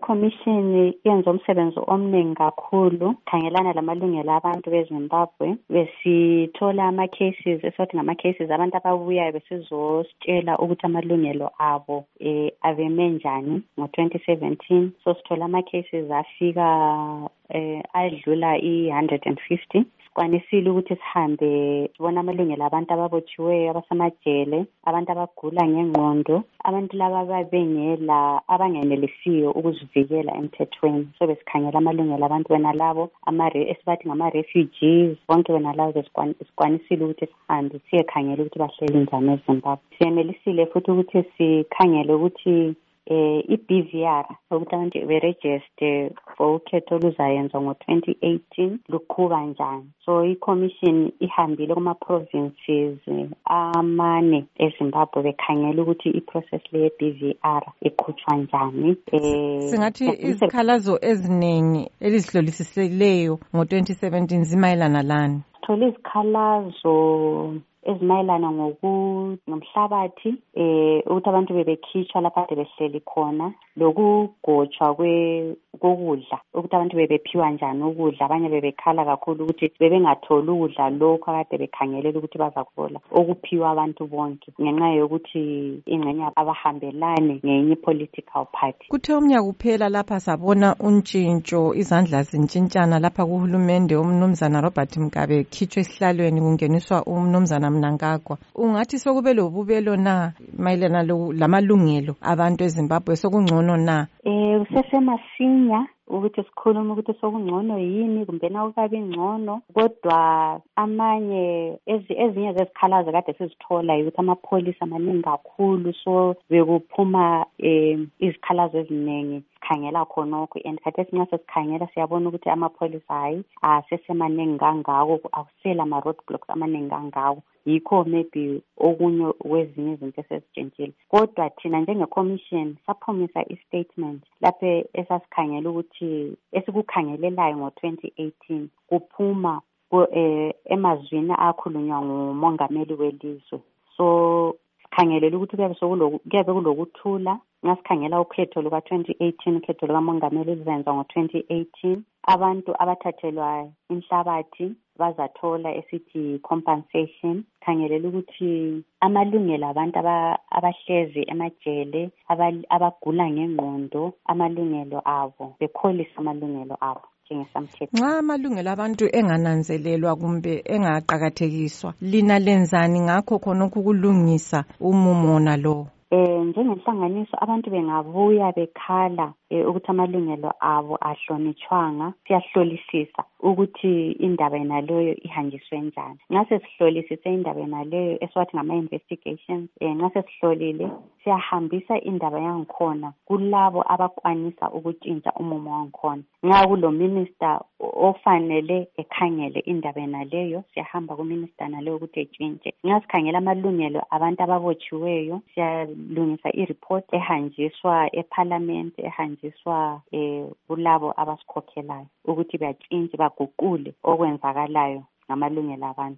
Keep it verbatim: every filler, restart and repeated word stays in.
iCommission yenza umsebenzi omningi kakhulu khangelana lamalungelo abantu beZimbabwe. Besithola ama-cases esothi ngama-cases abantu ababuyayo besizositshela ukuthi amalungelo abo eh aveme njani ngo twenty seventeen. So sithola ama-cases afika eh adlula i one hundred fifty. Kwanisile ukuthi sihambe sibona amalungelo abantu ababotshiweyo abasamajele, abantu abagula ngengqondo, abantu laba babengela abangenelisiyo ukuzivikela emthethweni. So besikhangela amalungelo abantu wena labo amare esibathi ngama-refugees, bonke wena labo besikwanisile ukuthi sihambe siyekhangela ukuthi bahleli njani eZimbabwe. Siyenelisile futhi ukuthi sikhangele ukuthi eh i-B V R ukuthi abantu be-register for ukhetho oluzayenza ngo twenty eighteen luqhuba njani. So i-Commission ihambile kuma-provinces amane eZimbabwe bekhangela ukuthi i-process le-B V R iqhutshwa njani. Eh singathi izikhalazo eziningi elizihlolisisileyo ngo twenty seventeen zimayelana lani? Sithole izikhalazo ezimayelana ngomhlabathi eh ukuthi abantu bebekhitshwa lapha kade behleli khona, lokugotshwa kwe kokudla ukuthi abantu bebephiwa njani ukudla. Abanye bebekhala kakhulu ukuthi bebengatholi ukudla lokho akade bekhangelela ukuthi bazakuthola okuphiwa abantu bonke ngenxa yokuthi ingxenye abahambelane ngenye political party. Kuthe umnyaka kuphela lapha sabona untshintsho, izandla zintshintshana lapha kuhulumende umnumzana Robert Mugabe khitshwe esihlalweni kungeniswa umnumzana Mnangagwa. Ungathi sokube lobubelo na mayelana lamalungelo abantu eZimbabwe, sokungcono na? Eh kusesemasinya ukuthi sikhuluma ukuthi sokungcono yini kumbe na ukabi ngcono, kodwa amanye ezinye zezikhalazo kade sizithola ukuthi amapholisa amaningi kakhulu, so bekuphuma eh izikhalazo eziningi sikhangela khonokho. And kade sinxa sesikhangela siyabona ukuthi amapholisa hayi asesemaningi kangako, akusela ama-road blocks amaningi kangako. Yikho maybe okunye kwezinye izinto esezitshintshile, kodwa thina njenge-Commission saphumisa i-statement lapho esasikhangela ukuthi esikukhangelelayo ngo twenty eighteen kuphuma eh emazwini akhulunywa ngumongameli welizwe. So sikhangelela ukuthi kuyabe sokuloku kuyabe kulokuthula. Ngasikhangela ukhetho luka twenty eighteen, ukhetho lukamongameli luzenza ngo twenty eighteen. Abantu abathathelwa inhlabathi bazathola esithi compensation. Khangelela ukuthi amalungelo abantu abahlezi emajele abagula ngengqondo amalungelo abo bekholisa amalungelo abo njengesamthetho. Nxa amalungelo abantu engananzelelwa kumbe engaqhakathekiswa, lina lenzani ngakho khonokho kulungisa umumo nalo? Eh njengenhlanganiso abantu bengabuya bekhala eh, ukuthi amalungelo abo ahlonitshwanga, siyahlolisisa ukuthi indaba yenaleyo ihanjiswe njani. Nxa sesihlolisise indaba yenaleyo esiwathi ngama-investigations, eh nxa sesihlolile siyahambisa indaba yangikhona kulabo abakwanisa ukutshintsha umumo wangikhona. Nxa kulo minister ofanele ekhangele indaba yenaleyo, siyahamba kuminister naleyo ukuthi etshintshe. Nxa sikhangela amalungelo abantu ababotshiweyo, siyalungisa i-report ehanjiswa eParliament, ehanjiswa eh kulabo abasikhokhelayo ukuthi batshintshe baguqule okwenzakalayo ngamalungelo abantu.